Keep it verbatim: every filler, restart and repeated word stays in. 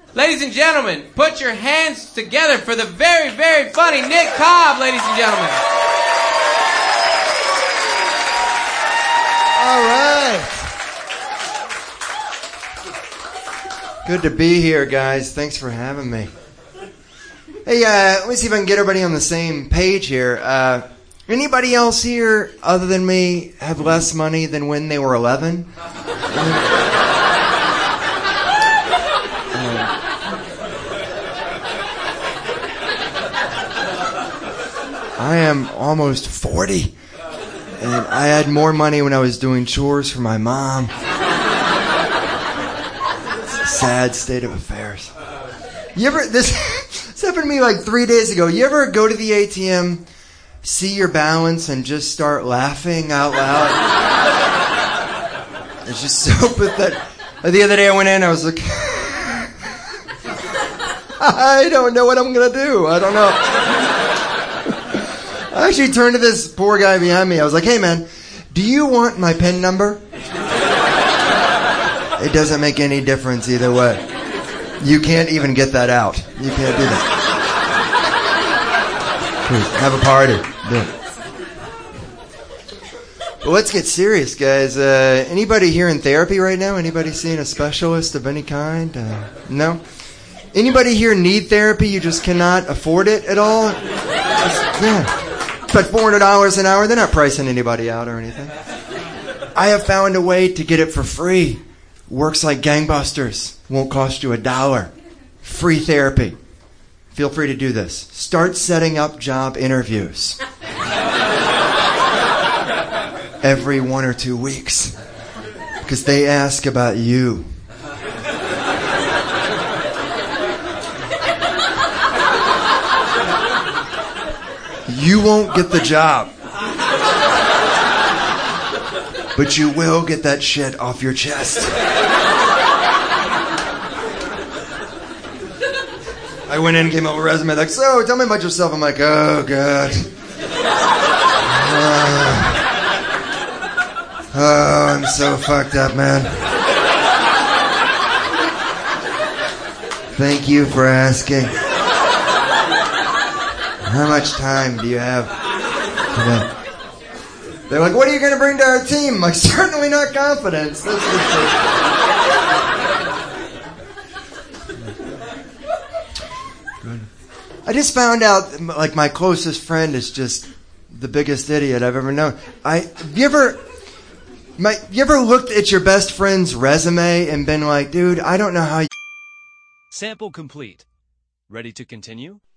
Ladies and gentlemen, put your hands together for the very, very funny Nick Cobb, ladies and gentlemen. All right. Good to be here, guys. Thanks for having me. Hey, uh, let me see if I can get everybody on the same page here. Uh, anybody else here, other than me, have less money than when they were eleven? I am almost forty, and I had more money when I was doing chores for my mom. It's a sad state of affairs. You ever, this, this happened to me like three days ago. You ever go to the A T M, see your balance, and just start laughing out loud? It's just so pathetic. The other day I went in, I was like, I don't know what I'm going to do. I don't know. I actually turned to this poor guy behind me. I was like, hey, man, do you want my PIN number? It doesn't make any difference either way. You can't even get that out. You can't do that. Please, have a party. Do it. Well, let's get serious, guys. Uh, anybody here in therapy right now? Anybody seeing a specialist of any kind? Uh, no? Anybody here need therapy? You just cannot afford it at all? Just, yeah. But four hundred dollars an hour, they're not pricing anybody out or anything. I have found a way to get it for free. Works like gangbusters. Won't cost you a dollar. Free therapy. Feel free to do this. Start setting up job interviews. Every one or two weeks. Because they ask about you. You won't get the job. But you will get that shit off your chest. I went in and came up with a resume like, so, tell me about yourself. I'm like, oh, God. Uh, oh, I'm so fucked up, man. Thank you for asking. How much time do you have today? They're like, what are you going to bring to our team? I'm like, certainly not confidence. That's for sure. Good. I just found out, like, my closest friend is just the biggest idiot I've ever known. I, have you ever, my, you ever looked at your best friend's resume and been like, dude, I don't know how you... Sample complete. Ready to continue?